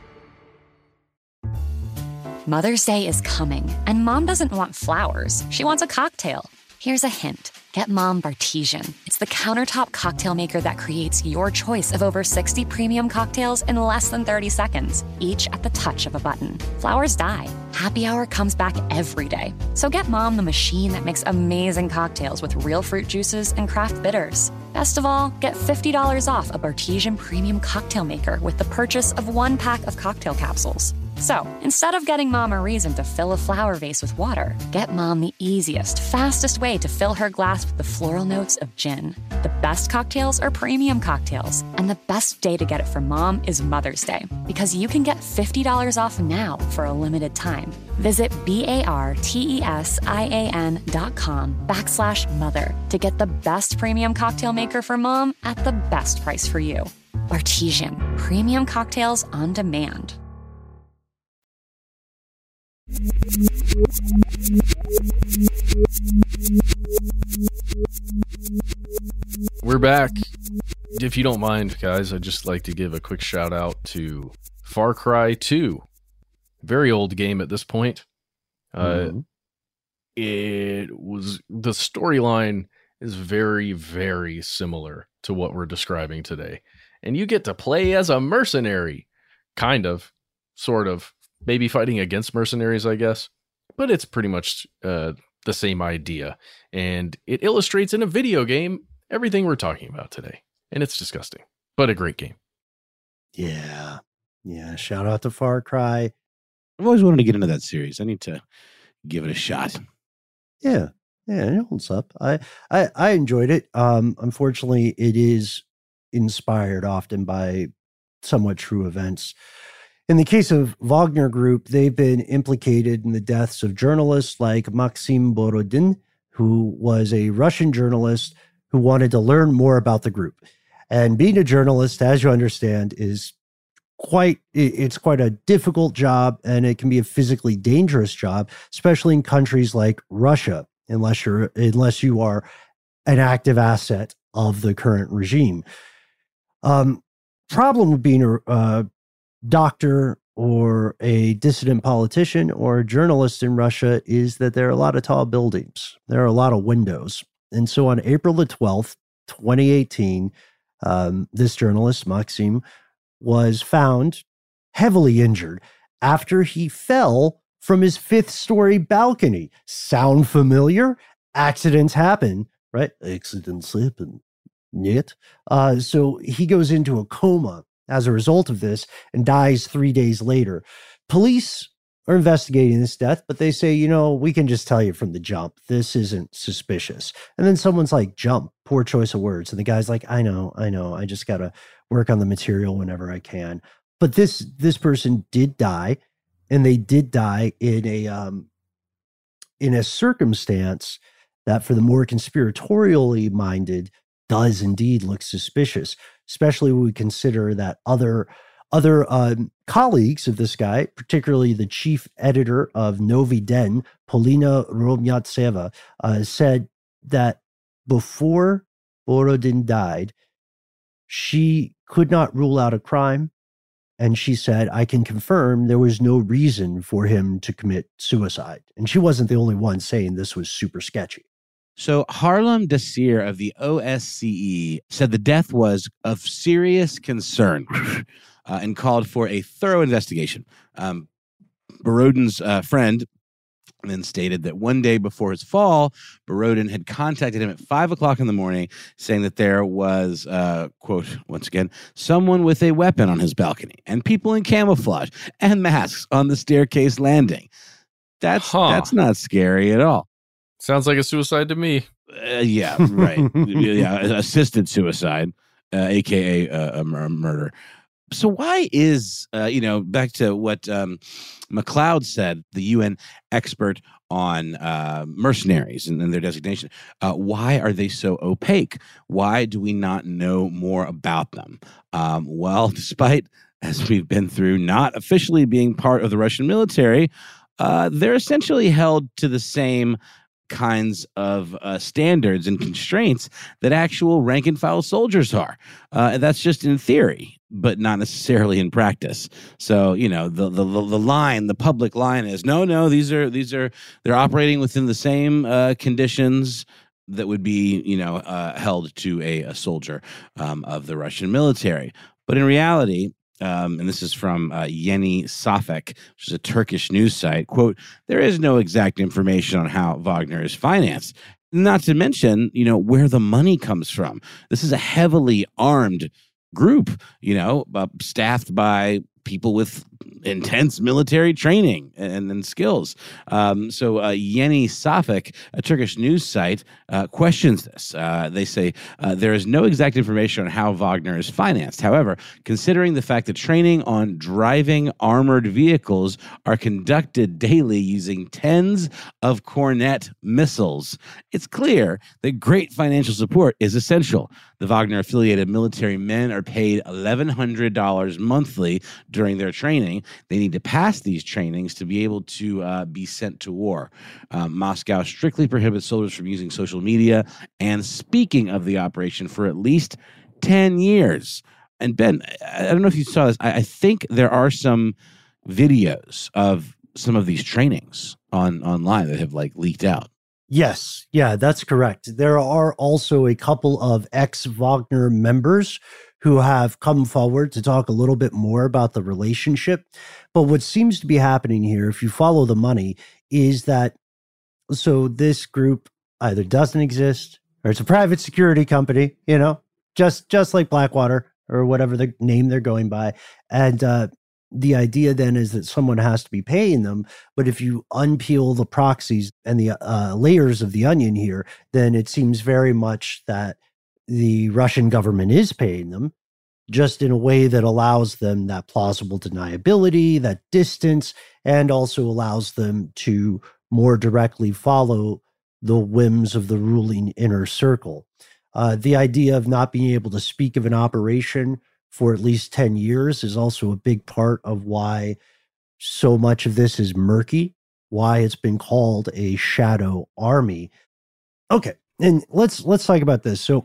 Mother's Day is coming, and Mom doesn't want flowers. She wants a cocktail. Here's a hint. Get Mom Bartesian. It's the countertop cocktail maker that creates your choice of over sixty premium cocktails in less than thirty seconds, each at the touch of a button. Flowers die. Happy Hour comes back every day. So get Mom the machine that makes amazing cocktails with real fruit juices and craft bitters. Best of all, get fifty dollars off a Bartesian premium cocktail maker with the purchase of one pack of cocktail capsules. So, instead of getting Mom a reason to fill a flower vase with water, get Mom the easiest, fastest way to fill her glass with the floral notes of gin. The best cocktails are premium cocktails, and the best day to get it for Mom is Mother's Day, because you can get fifty dollars off now for a limited time. Visit B-A-R-T-E-S-I-A-N dot com backslash mother to get the best premium cocktail maker for Mom at the best price for you. Bartesian, premium cocktails on demand. We're back. If you don't mind, guys, I'd just like to give a quick shout out to Far Cry two. Very old game at this point. Mm-hmm. Uh, it was the storyline is very, very similar to what we're describing today. And you get to play as a mercenary. Kind of, sort of. Maybe fighting against mercenaries, I guess. But it's pretty much uh, the same idea. And it illustrates in a video game everything we're talking about today. And it's disgusting, but a great game. Yeah. Yeah. Shout out to Far Cry. I've always wanted to get into that series. I need to give it a shot. Yeah. Yeah. It holds up. I, I, I enjoyed it. Um, unfortunately, it is inspired often by somewhat true events. In the case of Wagner Group, they've been implicated in the deaths of journalists like Maxim Borodin, who was a Russian journalist who wanted to learn more about the group. And being a journalist, as you understand, is quite, it's quite a difficult job, and it can be a physically dangerous job, especially in countries like Russia, unless you're, unless you are an active asset of the current regime. Um, problem with being a, uh, doctor or a dissident politician or a journalist in Russia is that there are a lot of tall buildings. There are a lot of windows. And so on April the twelfth, twenty eighteen, um, this journalist, Maxim, was found heavily injured after he fell from his fifth story balcony. Sound familiar? Accidents happen, right? Accidents happen. Yet. Uh, so he goes into a coma as a result of this and dies three days later. Police are investigating this death, but they say, you know, we can just tell you from the jump, this isn't suspicious. And then someone's like, jump, poor choice of words. And the guy's like, I know, I know, I just got to work on the material whenever I can. But this this person did die, and they did die in a um, in a circumstance that, for the more conspiratorially minded, does indeed look suspicious, especially when we consider that other other um, colleagues of this guy, particularly the chief editor of Novy Den, Polina Romyatseva, uh, said that before Borodin died, she could not rule out a crime. And she said, I can confirm there was no reason for him to commit suicide. And she wasn't the only one saying this was super sketchy. So Harlem Desir of the O S C E said the death was of serious concern uh, and called for a thorough investigation. Um, Borodin's uh, friend then stated that one day before his fall, Borodin had contacted him at five o'clock in the morning saying that there was, uh, quote, once again, someone with a weapon on his balcony and people in camouflage and masks on the staircase landing. That's huh. that's not scary at all. Sounds like a suicide to me. Uh, yeah, right. yeah, assisted suicide, uh, a k a uh, a murder. So why is, uh, you know, back to what um, McLeod said, the U N expert on uh, mercenaries and, and their designation, uh, why are they so opaque? Why do we not know more about them? Um, well, despite, as we've been through, not officially being part of the Russian military, uh, they're essentially held to the same kinds of uh, standards and constraints that actual rank and file soldiers are. Uh, and that's just in theory, but not necessarily in practice. So, you know, the, the the line, the public line is no, no, these are these are they're operating within the same uh, conditions that would be, you know, uh, held to a, a soldier um, of the Russian military. But in reality, Um, and this is from uh, Yeni Safek, which is a Turkish news site, quote, there is no exact information on how Wagner is financed. Not to mention, you know, where the money comes from. This is a heavily armed group, you know, uh, staffed by people with intense military training and, and skills. Um, so uh, Yeni Safek, a Turkish news site, uh, questions this. Uh, they say uh, there is no exact information on how Wagner is financed. However, considering the fact that training on driving armored vehicles are conducted daily using tens of Kornet missiles, it's clear that great financial support is essential. The Wagner-affiliated military men are paid eleven hundred dollars monthly during their training. They need to pass these trainings to be able to uh, be sent to war. Um, Moscow strictly prohibits soldiers from using social media and speaking of the operation for at least ten years. And Ben, I don't know if you saw this. I, I think there are some videos of some of these trainings on online that have like leaked out. Yes, yeah, that's correct. There are also a couple of ex-Wagner members who have come forward to talk a little bit more about the relationship. But what seems to be happening here, if you follow the money, is that so this group either doesn't exist or it's a private security company, you know, just just like Blackwater or whatever the name they're going by. And uh, the idea then is that someone has to be paying them. But if you unpeel the proxies and the uh, layers of the onion here, then it seems very much that the Russian government is paying them, just in a way that allows them that plausible deniability, that distance, and also allows them to more directly follow the whims of the ruling inner circle. Uh, the idea of not being able to speak of an operation for at least ten years is also a big part of why so much of this is murky, why it's been called a shadow army. Okay, and let's let's talk about this. So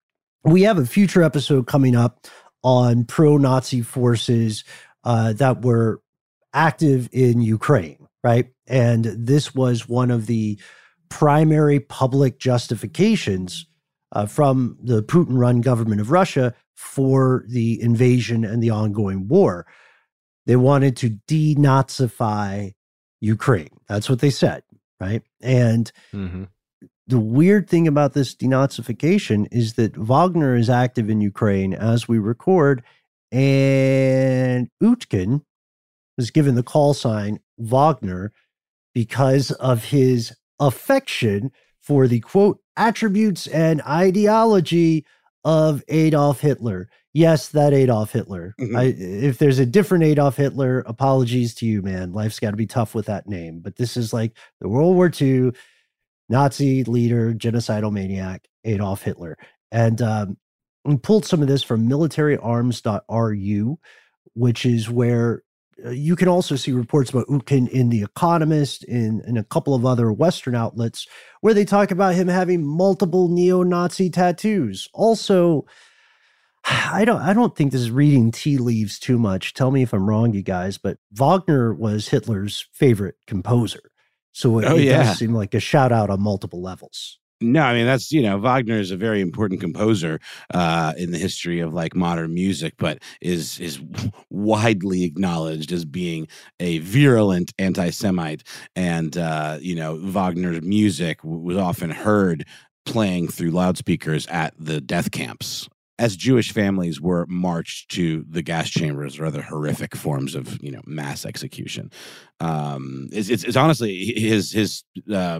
we have a future episode coming up on pro-Nazi forces uh, that were active in Ukraine, right? And this was one of the primary public justifications uh, from the Putin-run government of Russia for the invasion and the ongoing war. They wanted to denazify Ukraine. That's what they said, right? And mm-hmm. the weird thing about this denazification is that Wagner is active in Ukraine as we record, and Utkin was given the call sign Wagner because of his affection for the, quote, attributes and ideology of Adolf Hitler. Yes, that Adolf Hitler. Mm-hmm. I, if there's a different Adolf Hitler, apologies to you, man. Life's got to be tough with that name. But this is like the World War Two Nazi leader, genocidal maniac, Adolf Hitler. And um, we pulled some of this from military arms dot R U, which is where uh, you can also see reports about Utkin in The Economist, in, in a couple of other Western outlets, where they talk about him having multiple neo-Nazi tattoos. Also, I don't I don't think this is reading tea leaves too much. Tell me if I'm wrong, you guys, but Wagner was Hitler's favorite composer. So it, oh, it yeah. does seem like a shout out on multiple levels. No, I mean, that's, you know, Wagner is a very important composer uh, in the history of like modern music, but is is widely acknowledged as being a virulent anti-Semite. And, uh, you know, Wagner's music w- was often heard playing through loudspeakers at the death camps as Jewish families were marched to the gas chambers or other horrific forms of, you know, mass execution. Um, it's, it's, it's honestly his his uh,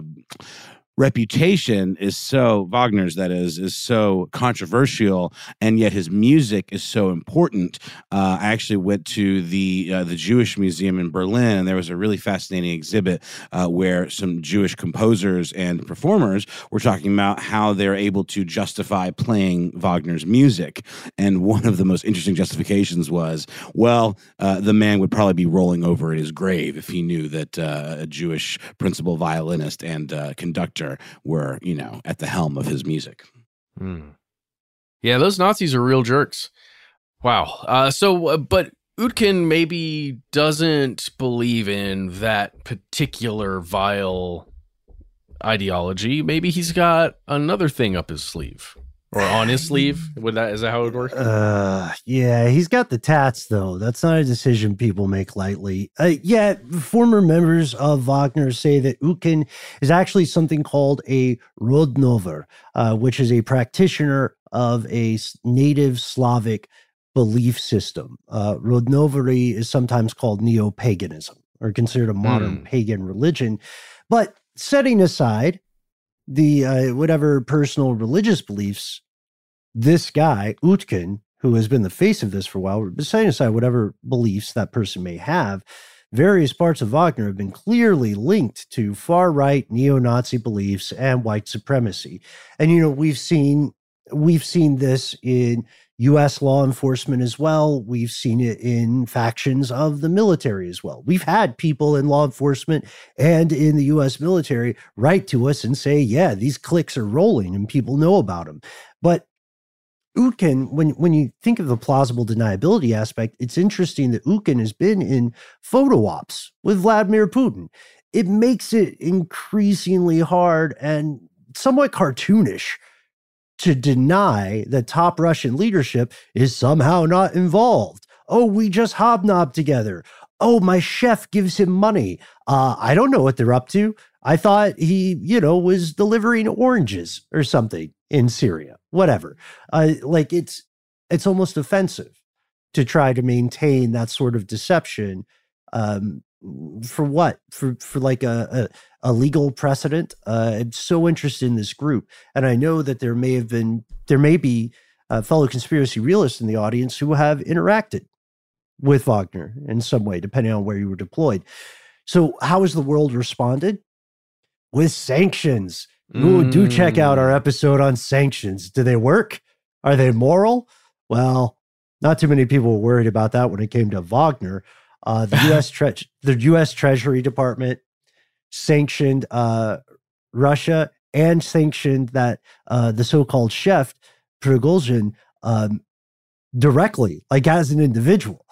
reputation is so Wagner's that is is so controversial, and yet his music is so important. Uh, I actually went to the uh, the Jewish Museum in Berlin, and there was a really fascinating exhibit uh, where some Jewish composers and performers were talking about how they're able to justify playing Wagner's music. And one of the most interesting justifications was, well, uh, the man would probably be rolling over in his grave if he knew that uh, a Jewish principal violinist and uh, conductor were, you know, at the helm of his music. Hmm. Yeah, those Nazis are real jerks. Wow. Uh, so, uh, but Utkin maybe doesn't believe in that particular vile ideology. Maybe he's got another thing up his sleeve. Or on his sleeve? Would that, is that how it would work? Uh, yeah, he's got the tats, though. That's not a decision people make lightly. Uh, yeah, former members of Wagner say that Utkin is actually something called a Rodnover, uh, which is a practitioner of a native Slavic belief system. Uh, Rodnovery is sometimes called neo-paganism, or considered a modern mm. pagan religion. But setting aside the uh, whatever personal religious beliefs, this guy, Utkin, who has been the face of this for a while, setting aside whatever beliefs that person may have, various parts of Wagner have been clearly linked to far-right neo-Nazi beliefs and white supremacy. And, you know, we've seen we've seen this in U S law enforcement as well. We've seen it in factions of the military as well. We've had people in law enforcement and in the U S military write to us and say, yeah, these cliques are rolling and people know about them. But Utkin, when, when you think of the plausible deniability aspect, it's interesting that Utkin has been in photo ops with Vladimir Putin. It makes it increasingly hard and somewhat cartoonish to deny that top Russian leadership is somehow not involved. Oh, we just hobnob together. Oh, my chef gives him money. Uh, I don't know what they're up to. I thought he, you know, was delivering oranges or something in Syria. Whatever. Uh, like it's it's almost offensive to try to maintain that sort of deception. Um, for what? For for like a a, a legal precedent? Uh, I'm so interested in this group, and I know that there may have been there may be uh, fellow conspiracy realists in the audience who have interacted with Wagner in some way, depending on where you were deployed. So, how has the world responded? With sanctions. Ooh, do check out our episode on sanctions. Do they work? Are they moral? Well, not too many people were worried about that when it came to Wagner. Uh, the U S tre- the U S Treasury Department sanctioned uh, Russia and sanctioned that uh, the so-called chef Prigozhin um, directly, like as an individual.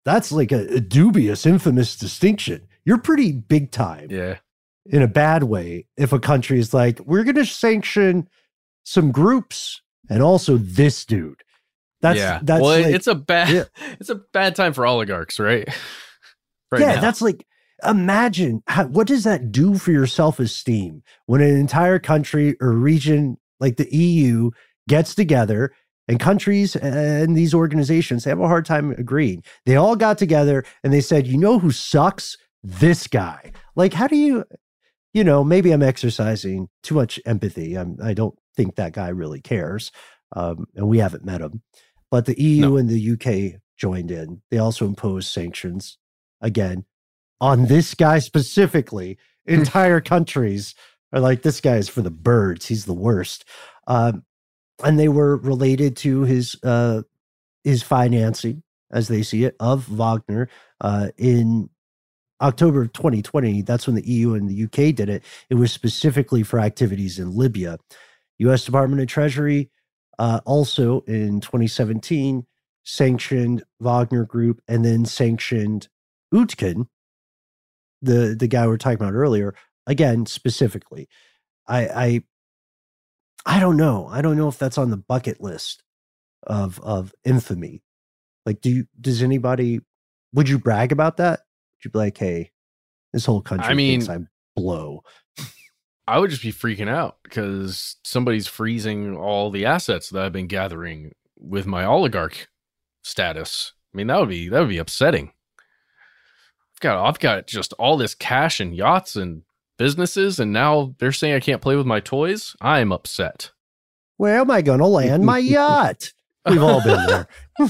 that's like a, a dubious, infamous distinction. You're pretty big time. Yeah. In a bad way, if a country is like, we're going to sanction some groups and also this dude. That's, yeah. that's well, like, it's a bad, yeah. it's a bad time for oligarchs, right? right yeah, now. that's like, imagine how, what does that do for your self-esteem when an entire country or region like the E U gets together, and countries and these organizations, they have a hard time agreeing. They all got together and they said, you know who sucks? This guy. Like, how do you, you know, maybe I'm exercising too much empathy. I'm, I don't think that guy really cares. Um, and we haven't met him. But the E U no. and the U K joined in. They also imposed sanctions, again, on this guy specifically. Entire countries are like, this guy is for the birds. He's the worst. Um, and they were related to his uh, his financing, as they see it, of Wagner. Uh, in October of twenty twenty, that's when the E U and the U K did it. It was specifically for activities in Libya. U S Department of Treasury uh, also in twenty seventeen sanctioned Wagner Group and then sanctioned Utkin, the, the guy we were talking about earlier, again, specifically. I, I I don't know. I don't know if that's on the bucket list of of infamy. Like, do you, does anybody, would you brag about that? Would you be like, hey, this whole country I mean, thinks I blow? I would just be freaking out because somebody's freezing all the assets that I've been gathering with my oligarch status. I mean, that would be, that would be upsetting. I've got, I've got just all this cash and yachts and businesses, and now they're saying I can't play with my toys. I'm upset. Where am I going to land my yacht? We've all been there.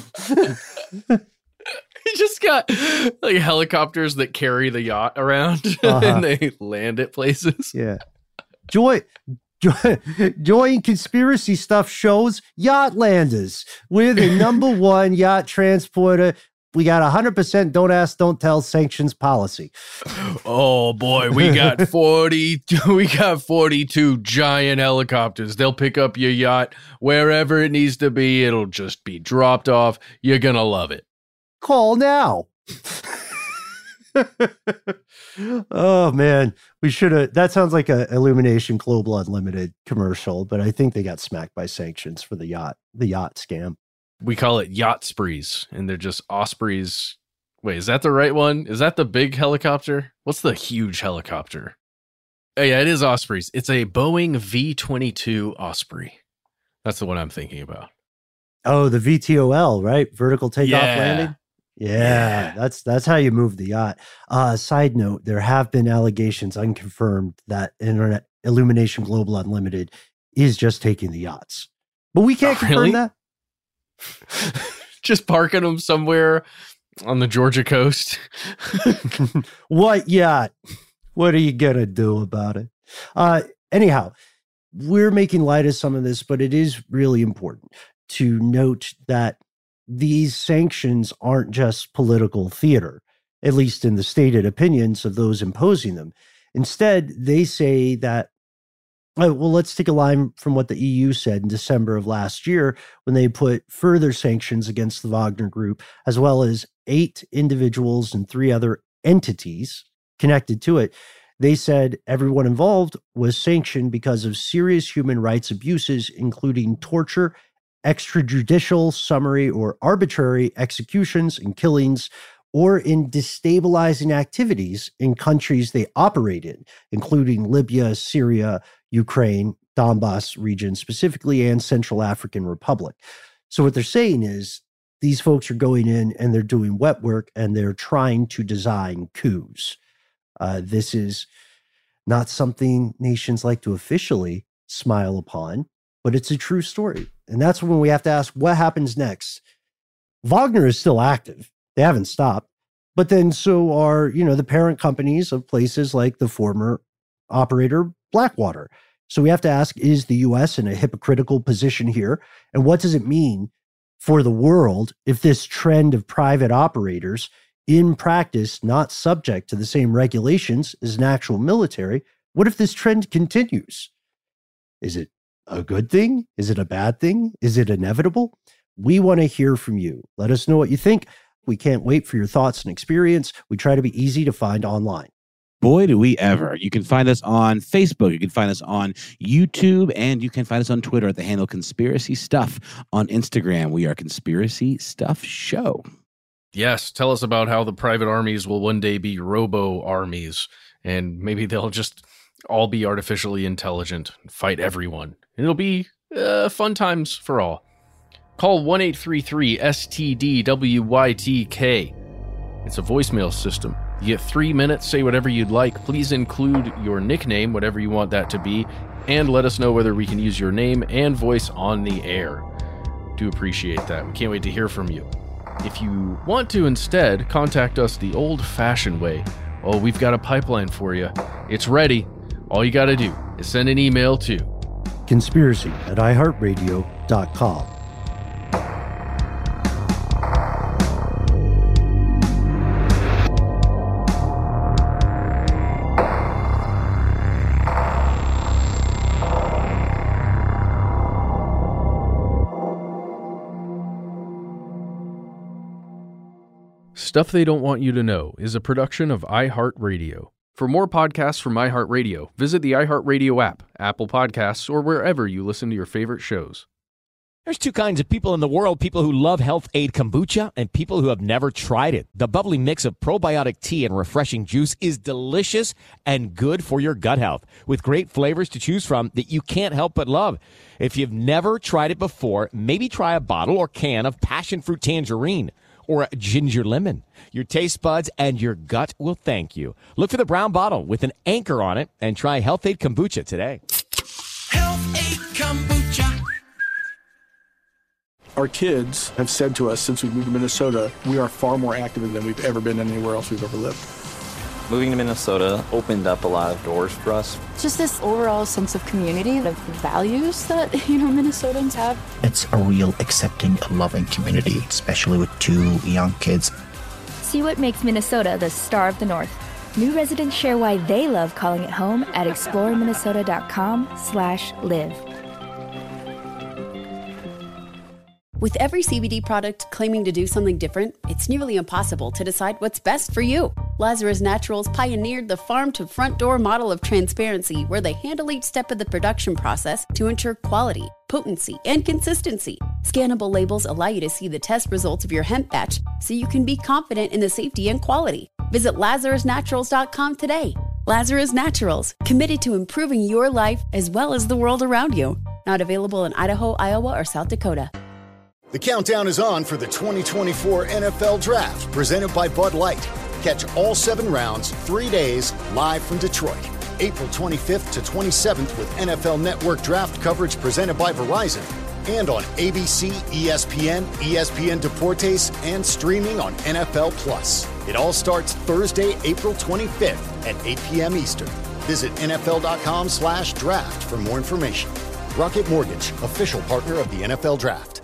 You just got like helicopters that carry the yacht around uh-huh. and they land at places. Yeah. Joy, joy, joy and conspiracy stuff shows Yachtlanders. We're the number one yacht transporter. We got one hundred percent don't ask, don't tell sanctions policy. Oh boy, we got forty, we got forty-two giant helicopters. They'll pick up your yacht wherever it needs to be. It'll just be dropped off. You're going to love it. Call now. Oh man, we should have, that sounds like a Illumination Global Unlimited commercial, but I think they got smacked by sanctions for the yacht, the yacht scam. We call it yacht sprees, and they're just Ospreys. Wait, is that the right one? Is that the big helicopter? What's the huge helicopter? Oh, yeah, it is Ospreys. It's a Boeing V twenty-two Osprey. That's the one I'm thinking about. Oh, the V T O L, right? Vertical takeoff yeah. landing? Yeah, yeah, that's that's how you move the yacht. Uh, side note, there have been allegations, unconfirmed, that Internet Illumination Global Unlimited is just taking the yachts. But we can't oh, confirm really? that. Just parking them somewhere on the Georgia coast. What yacht? What are you going to do about it? Uh, anyhow, we're making light of some of this, but it is really important to note that these sanctions aren't just political theater, at least in the stated opinions of those imposing them. Instead, they say that, well, let's take a line from what the E U said in December of last year when they put further sanctions against the Wagner Group, as well as eight individuals and three other entities connected to it. They said everyone involved was sanctioned because of serious human rights abuses, including torture, extrajudicial, summary, or arbitrary executions and killings, or in destabilizing activities in countries they operate in, including Libya, Syria, Ukraine, Donbass region specifically, and Central African Republic. So what they're saying is these folks are going in and they're doing wet work and they're trying to design coups. Uh, this is not something nations like to officially smile upon, but it's a true story. And that's when we have to ask, what happens next? Wagner is still active. They haven't stopped. But then so are, you know, the parent companies of places like the former operator Blackwater. So we have to ask, is the U S in a hypocritical position here? And what does it mean for the world if this trend of private operators in practice not subject to the same regulations as an actual military? What if this trend continues? Is it a good thing? Is it a bad thing? Is it inevitable? We want to hear from you. Let us know what you think. We can't wait for your thoughts and experience. We try to be easy to find online. Boy, do we ever. You can find us on Facebook. You can find us on YouTube. And you can find us on Twitter at the handle Conspiracy Stuff. On Instagram, we are Conspiracy Stuff Show. Yes, tell us about how the private armies will one day be robo-armies. And maybe they'll just all be artificially intelligent and fight everyone. It'll be uh, fun times for all. Call one eight three three S T D W Y T K. It's a voicemail system. You get three minutes, say whatever you'd like. Please include your nickname, whatever you want that to be, and let us know whether we can use your name and voice on the air. Do appreciate that. We can't wait to hear from you. If you want to instead, contact us the old-fashioned way. Oh, we've got a pipeline for you. It's ready. All you got to do is send an email to conspiracy at i heart radio dot com. Stuff They Don't Want You to Know is a production of iHeartRadio. For more podcasts from iHeartRadio, visit the iHeartRadio app, Apple Podcasts, or wherever you listen to your favorite shows. There's two kinds of people in the world, people who love Health Aid Kombucha and people who have never tried it. The bubbly mix of probiotic tea and refreshing juice is delicious and good for your gut health, with great flavors to choose from that you can't help but love. If you've never tried it before, maybe try a bottle or can of passion fruit tangerine or a ginger lemon. Your taste buds and your gut will thank you. Look for the brown bottle with an anchor on it and try Health Aid Kombucha today. Health Aid Kombucha. Our kids have said to us since we moved to Minnesota, we are far more active than we've ever been anywhere else we've ever lived. Moving to Minnesota opened up a lot of doors for us. Just this overall sense of community, of values that, you know, Minnesotans have. It's a real accepting, loving community, especially with two young kids. See what makes Minnesota the star of the North. New residents share why they love calling it home at explore minnesota dot com slash live. With every C B D product claiming to do something different, it's nearly impossible to decide what's best for you. Lazarus Naturals pioneered the farm-to-front-door model of transparency, where they handle each step of the production process to ensure quality, potency, and consistency. Scannable labels allow you to see the test results of your hemp batch, so you can be confident in the safety and quality. Visit lazarus naturals dot com today. Lazarus Naturals, committed to improving your life as well as the world around you. Not available in Idaho, Iowa, or South Dakota. The countdown is on for the twenty twenty-four N F L Draft, presented by Bud Light. Catch all seven rounds, three days, live from Detroit. April twenty-fifth to twenty-seventh with N F L Network draft coverage presented by Verizon. And on A B C, E S P N, E S P N Deportes, and streaming on N F L Plus. It all starts Thursday, April twenty-fifth at eight p.m. Eastern. Visit N F L dot com slash draft for more information. Rocket Mortgage, official partner of the N F L Draft.